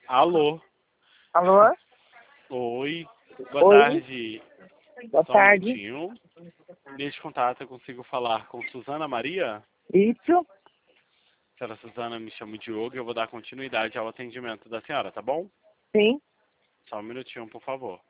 Alô? Alô? Oi. Boa Oi. tarde. Boa Só um tarde. minutinho. Neste contato eu consigo falar com Suzana Maria? Isso? Senhora Suzana, me chamo Diogo e eu vou dar continuidade ao atendimento da senhora, tá bom? Sim. Só um minutinho, por favor.